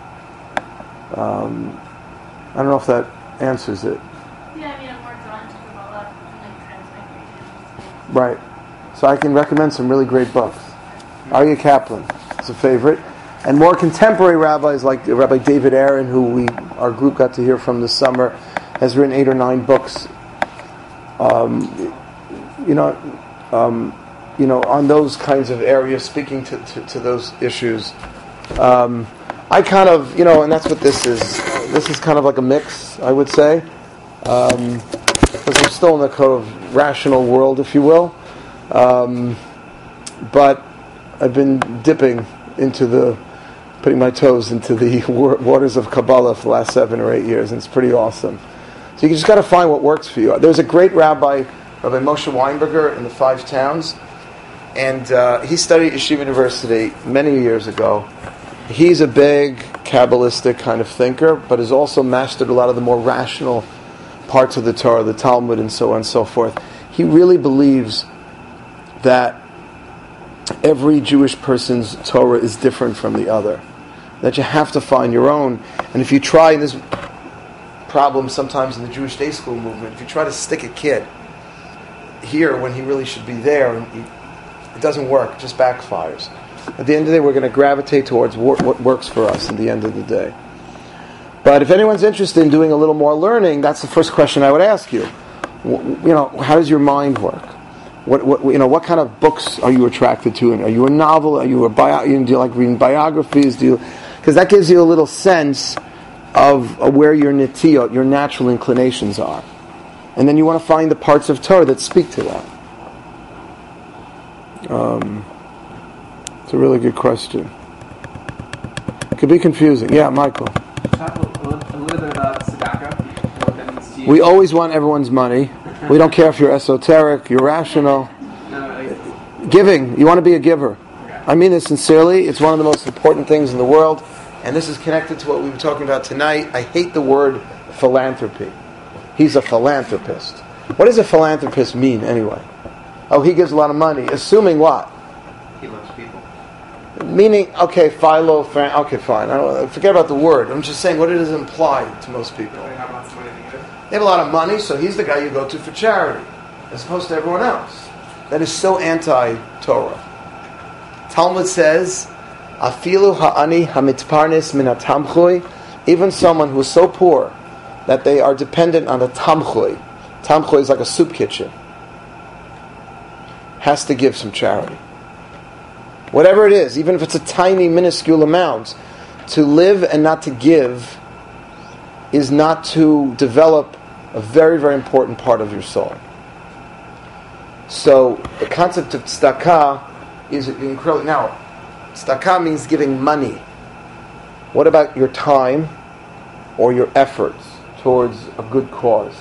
Um, I don't know if that answers it. Yeah, I mean, I'm more drawn to Kabbalah and like transmigration. Right. So I can recommend some really great books. Aryeh Kaplan is a favorite. And more contemporary rabbis like Rabbi David Aaron, who we our group got to hear from this summer, has written eight or nine books. Um, you know, um, you know, on those kinds of areas, speaking to, to, to those issues. Um, I kind of, you know, and that's what this is. This is kind of like a mix, I would say, um, because I'm still in the kind of rational world, if you will. Um, but I've been dipping into the, putting my toes into the waters of Kabbalah for the last seven or eight years, and it's pretty awesome. So you just got to find what works for you. There's a great rabbi, Rabbi Moshe Weinberger, in the Five Towns, and uh, he studied at Yeshiva University many years ago. He's a big Kabbalistic kind of thinker, but has also mastered a lot of the more rational parts of the Torah, the Talmud, and so on and so forth. He really believes that every Jewish person's Torah is different from the other. that you have to find your own. And if you try, and this problem sometimes in the Jewish day school movement, if you try to stick a kid here when he really should be there, and he, it doesn't work, it just backfires. At the end of the day, we're going to gravitate towards what, what works for us at the end of the day. But if anyone's interested in doing a little more learning, that's the first question I would ask you. You know, how does your mind work? What, what you know, what kind of books are you attracted to? And are you a novel? Are you a bio? Do you like reading biographies? Do you? Because that gives you a little sense of uh, where your netiyot, your natural inclinations are, and then you want to find the parts of Torah that speak to that. Um, it's a really good question. It could be confusing. Yeah, Michael. Talk a little, a little bit about tzedakah and what that means to you. We always want everyone's money. We don't care if you're esoteric, you're rational. No, like, Giving, you want to be a giver. I mean this sincerely. It's one of the most important things in the world, and this is connected to what we were talking about tonight. I hate the word philanthropy. He's a philanthropist. What does a philanthropist mean anyway? Oh, he gives a lot of money. Assuming what? He loves people. Meaning, okay, philo, fran- okay, fine. I don't, forget about the word. I'm just saying what it is implied to most people. they have lots of money to give. They have a lot of money, so he's the guy you go to for charity, as opposed to everyone else. That is so anti-Torah. Talmud says, "Afilu ha'ani hamitparnis min hatamchui," even someone who is so poor that they are dependent on a tamchui. Tamchui is like a soup kitchen. Has to give some charity. Whatever it is, even if it's a tiny, minuscule amount, to live and not to give is not to develop a very, very important part of your soul. So the concept of tzedakah is incredible. Now, tzedakah means giving money. What about your time or your efforts towards a good cause?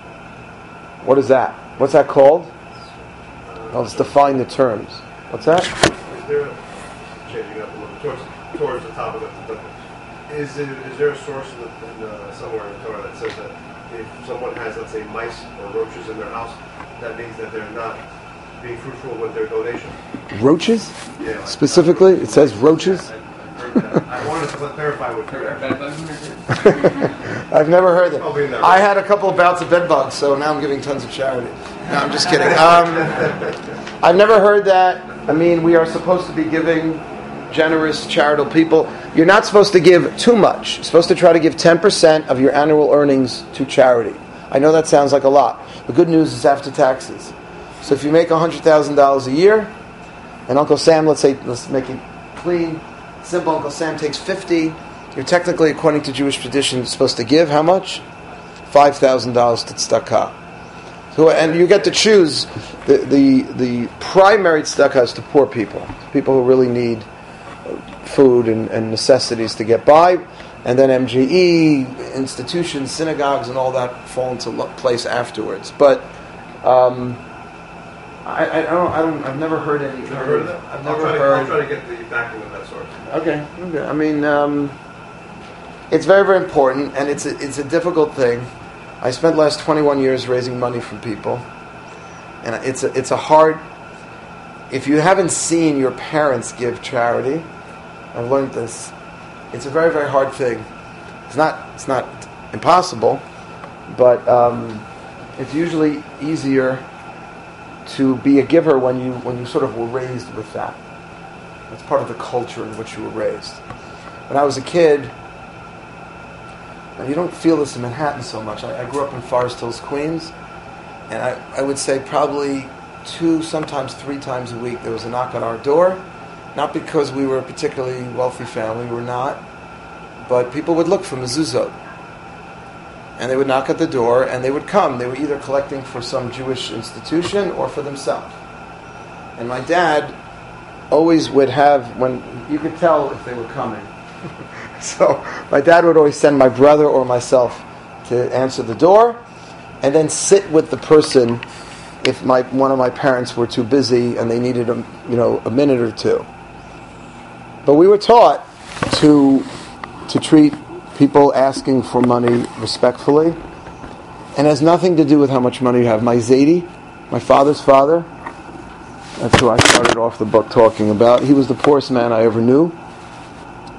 What is that? What's that called? Well, let's define the terms. What's that? Is there, changing up a little towards, towards the top of it, but is, it, is there a source in, the, in uh, somewhere in Torah that says that if someone has, let's say, mice or roaches in their house, that means that they're not being fruitful with their donation? Roaches? Yeah, like, Specifically? It says roaches? I, I, heard that. I wanted to clarify what Are you're bed bugs in there? I've never heard that. Probably never. I had a couple of bouts of bed bugs, so now I'm giving tons of charity. No, I'm just kidding. Um, I've never heard that. I mean, we are supposed to be giving generous, charitable people. You're not supposed to give too much. You're supposed to try to give ten percent of your annual earnings to charity. I know that sounds like a lot. The good news is after taxes. So if you make one hundred thousand dollars a year, and Uncle Sam, let's say, let's make it clean, simple, Uncle Sam takes fifty, you're technically, according to Jewish tradition, supposed to give how much? five thousand dollars to tzedakah. So, and you get to choose the, the, the primary tzedakah is to poor people, people who really need food and, and necessities to get by, and then M G E, institutions, synagogues, and all that fall into place afterwards. But um, I, I don't, I don't, I've never heard any. Never heard of that? I've I'll never try to, heard. I'll try to get the backing of that source. Okay, okay. I mean, um, it's very, very important, and it's a, it's a difficult thing. I spent the last twenty-one years raising money from people, and it's a, it's a hard. If you haven't seen your parents give charity, I've learned this. It's a very, very hard thing. It's not, it's not impossible, but um, it's usually easier to be a giver when you when you sort of were raised with that. That's part of the culture in which you were raised. When I was a kid, and you don't feel this in Manhattan so much. I, I grew up in Forest Hills, Queens, and I, I would say probably two, sometimes three times a week there was a knock on our door. Not because we were a particularly wealthy family, we were not, but people would look for mezuzot. And they would knock at the door, and they would come. They were either collecting for some Jewish institution or for themselves. And my dad always would have, when you could tell if they were coming. So my dad would always send my brother or myself to answer the door, and then sit with the person if my one of my parents were too busy and they needed a, you know, a minute or two. But we were taught to to treat people asking for money respectfully, and has nothing to do with how much money you have. My Zaidi, my father's father, that's who I started off the book talking about. He was the poorest man I ever knew.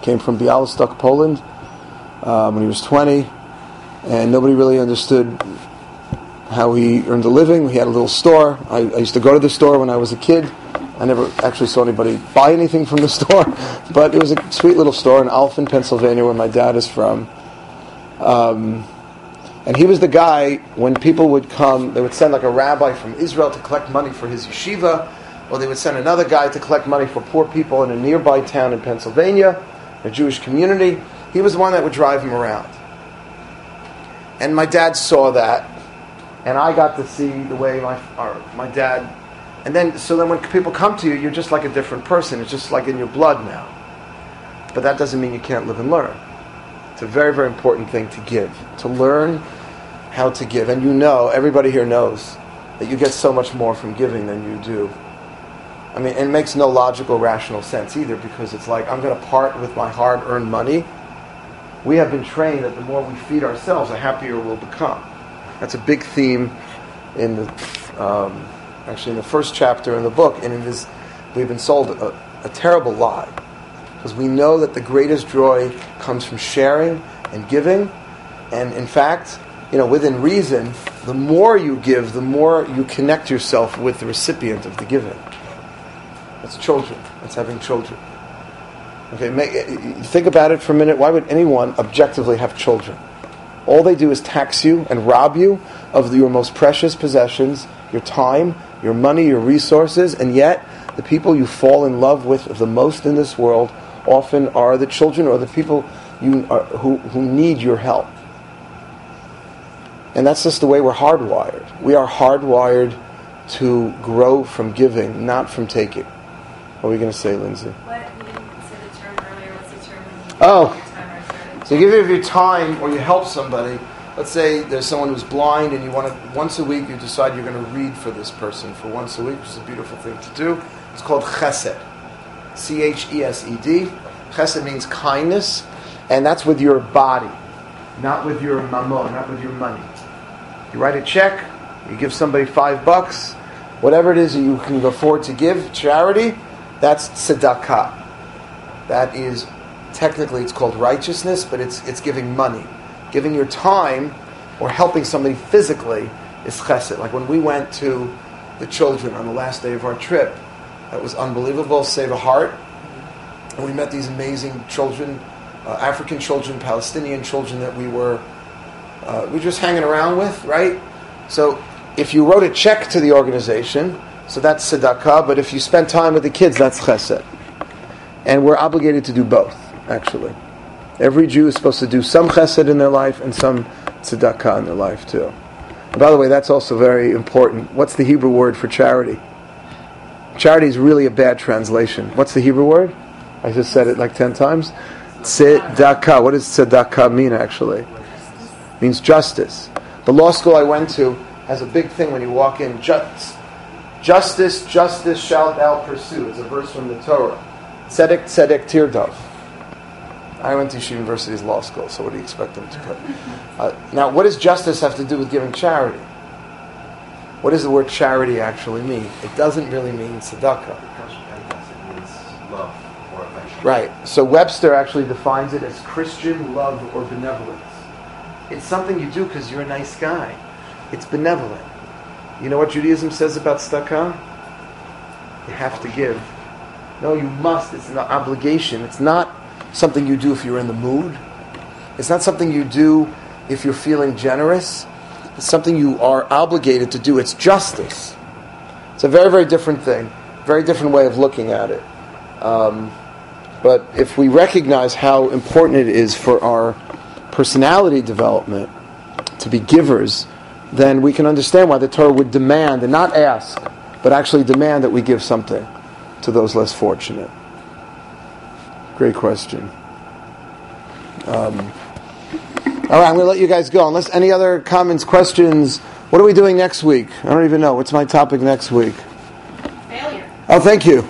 Came from Białystok, Poland, um, when he was twenty, and nobody really understood how he earned a living. He had a little store. I, I used to go to the store when I was a kid. I never actually saw anybody buy anything from the store, but it was a sweet little store in Alphen, Pennsylvania, where my dad is from. Um, and he was the guy, when people would come, they would send like a rabbi from Israel to collect money for his yeshiva, or they would send another guy to collect money for poor people in a nearby town in Pennsylvania, a Jewish community. He was the one that would drive him around. And my dad saw that, and I got to see the way my or my dad, and then, so then when people come to you, you're just like a different person. It's just like in your blood now. But that doesn't mean you can't live and learn. It's a very, very important thing to give, to learn how to give. And you know, everybody here knows that you get so much more from giving than you do. I mean, it makes no logical, rational sense either, because it's like, I'm going to part with my hard-earned money. We have been trained that the more we feed ourselves, the happier we'll become. That's a big theme in the, um, actually in the first chapter in the book, and it is, we've been sold a, a terrible lie. Because we know that the greatest joy comes from sharing and giving, and in fact, you know, within reason, the more you give, the more you connect yourself with the recipient of the giving. That's children. That's having children. Okay, make, think about it for a minute. Why would anyone objectively have children? All they do is tax you and rob you of your most precious possessions, your time, your money, your resources, and yet the people you fall in love with the most in this world often are the children or the people you are, who, who need your help. And that's just the way we're hardwired. We are hardwired to grow from giving, not from taking. What were you going to say, Lindsay? What, you didn't say the term earlier. What's the term when you give Oh. your time or credit? So you give your time or you help somebody. Let's say there's someone who's blind and you want to, once a week you decide you're going to read for this person for once a week, which is a beautiful thing to do. It's called chesed. C H E S E D. Chesed means kindness, and that's with your body, not with your mamon, not with your money. You write a check, you give somebody five bucks, whatever it is you can afford to give, charity, that's tzedakah. That is, technically it's called righteousness, but it's it's giving money. Giving your time or helping somebody physically is chesed. Like when we went to the children on the last day of our trip, that was unbelievable, Save a Heart. And we met these amazing children, uh, African children, Palestinian children that we were uh, we were just hanging around with, right? So if you wrote a check to the organization, so that's tzedakah, but if you spend time with the kids, that's chesed. And we're obligated to do both, actually. Every Jew is supposed to do some chesed in their life and some tzedakah in their life, too. And by the way, that's also very important. What's the Hebrew word for charity? Charity is really a bad translation. What's the Hebrew word? I just said it like ten times. Tzedakah. What does tzedakah mean, actually? It means justice. The law school I went to has a big thing when you walk in. Just, justice, justice shalt thou pursue. It's a verse from the Torah. Tzedek, tzedek, tirdov. I went to Yeshiva University's law school, so what do you expect them to put? Uh, now, what does justice have to do with giving charity? What does the word charity actually mean? It doesn't really mean tzedakah. It means love or affection. Right. So Webster actually defines it as Christian love or benevolence. It's something you do because you're a nice guy. It's benevolent. You know what Judaism says about tzedakah? You have to give. No, you must. It's an obligation. It's not something you do if you're in the mood. It's not something you do if you're feeling generous. It's something you are obligated to do. It's justice. It's a very, very different thing. Very different way of looking at it. Um, but if we recognize how important it is for our personality development to be givers, then we can understand why the Torah would demand, and not ask, but actually demand that we give something to those less fortunate. Great question. Um, all right, I'm going to let you guys go. Unless any other comments, questions. What are we doing next week? I don't even know. What's my topic next week? Failure. Oh, thank you.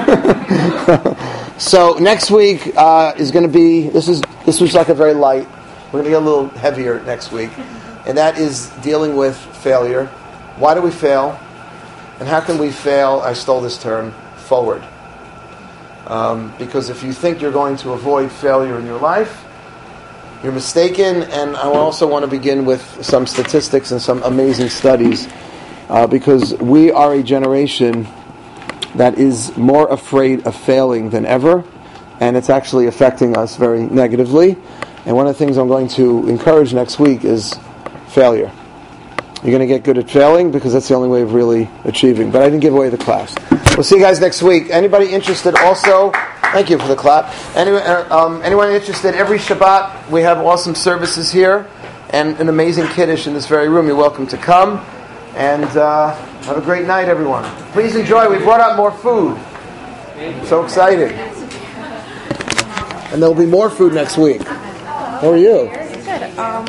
So next week uh, is going to be. This is this was like a very light. We're going to get a little heavier next week, and that is dealing with failure. Why do we fail? And how can we fail? I stole this term. Forward. Um, because if you think you're going to avoid failure in your life, you're mistaken. And I also want to begin with some statistics and some amazing studies, uh, because we are a generation that is more afraid of failing than ever, and it's actually affecting us very negatively. And one of the things I'm going to encourage next week is failure. You're going to get good at failing because that's the only way of really achieving. But I didn't give away the class. We'll see you guys next week. Anybody interested also? Thank you for the clap. Anyone, um, anyone interested? Every Shabbat we have awesome services here and an amazing Kiddush in this very room. You're welcome to come. And uh, have a great night, everyone. Please enjoy. We brought out more food. So excited. And there'll be more food next week. How are you? Good. Um,